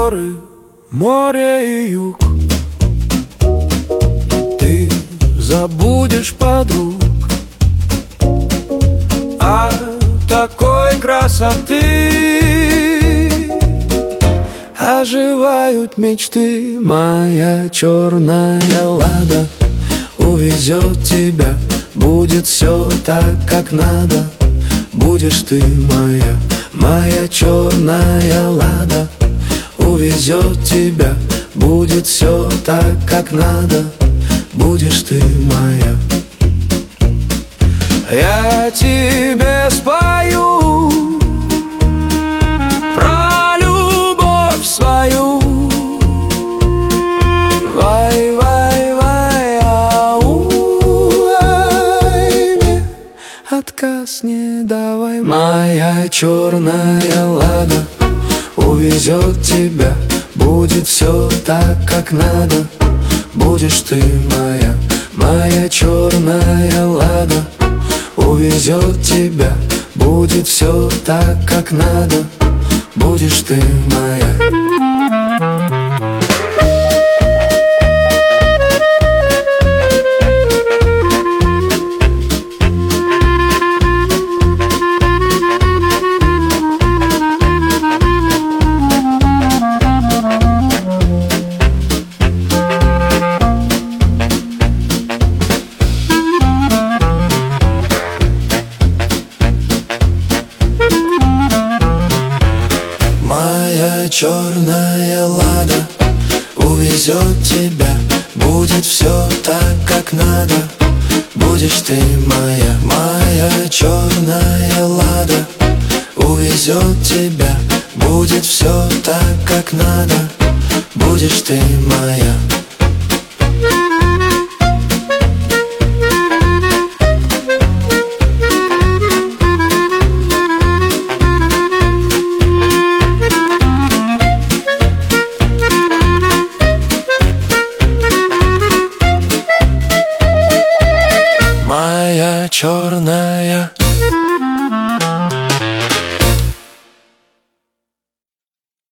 горы, море и юг. Ты забудешь подруг от такой красоты. Оживают мечты, моя черная лада увезет тебя, будет все так, как надо. Будешь ты моя, моя черная лада увезет тебя, будет все так, как надо. Будешь ты моя. Я тебе спою про любовь свою. Вай, вай, вай, ау, ай, мне отказ не давай. Моя черная лада увезет тебя, будет все так, как надо. Будешь ты моя, моя черная лада увезет тебя, будет все так, как надо. Будешь ты моя. Моя черная лада увезет тебя, будет все так, как надо. Будешь ты моя, моя черная лада увезет тебя, будет все так, как надо. Будешь ты моя. Моя черная